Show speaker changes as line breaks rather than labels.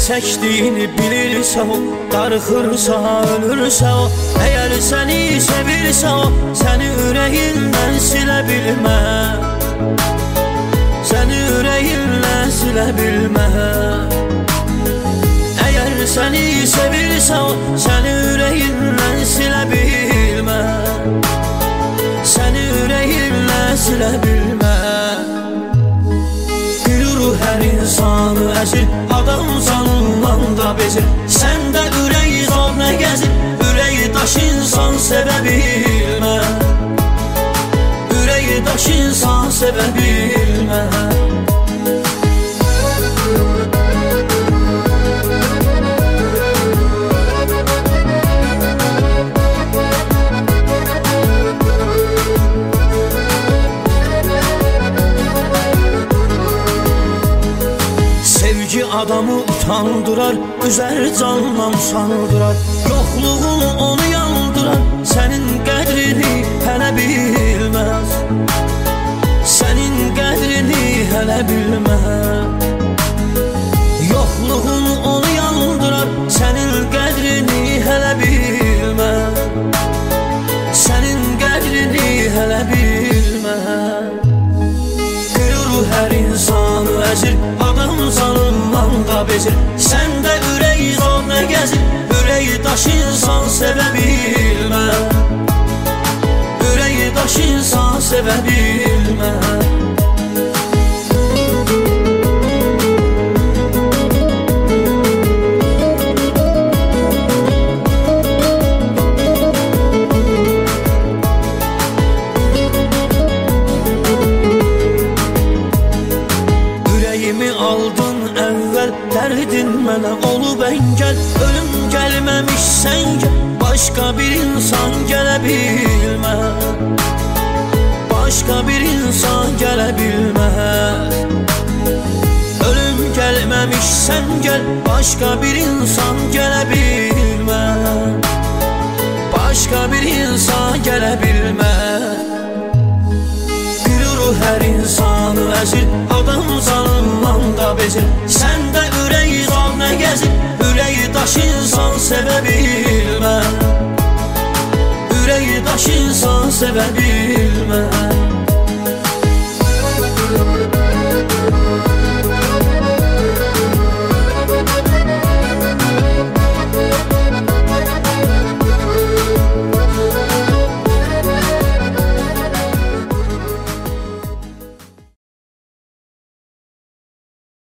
çəkdiyini bilirsə o, darıxırsa, ölürsə o. Əgər səni sevirsə o, səni ürəyindən silə bilməz. Səni ürəyindən silə bilməz. Əgər səni sevirsə o, səni ürəyindən silə bilməz. Səni ürəyindən silə bilməz. Gülür hər insanı əzir, adam canından da bezir. Səndə ürək zor nə gəzir, ürəyi daş insan sevə bilməz. Ürəyi daş insan sevə bilməz. Sevgi adamı utandırar, üzər candan sandırar. Yoxluğun onu yandırar, sənin qədrini hələ bilməz. Sənin qədrini hələ bilməz. Yoxluğun onu yandırar, sənin qədrini hələ bilməz. Sənin qədrini hələ bilməz. Gülür hər insanı əzir, adam canından da bezir. Səndə ürək zor nə gəzir, ürəyi daş insan sevə bilməz. Ürəyi daş insan sevə bilməz. Ürəyimi aldın əvvəl, dərdin mənə olub əngəl. Ölüm gəlməmiş sən gəl, başqa bir insan gələ bilməz. Başqa bir insan gələ bilməz. Ölüm gəlməmiş sən gəl, başqa bir insan gələ bilməz. Başqa bir insan gələ bilməz. Hər insanı əzir, adam canından da bezir. Səndə ürək zor nə gəzir, ürəyi daş insan sevə bilməz. Ürəyi daş insan sevə bilməz.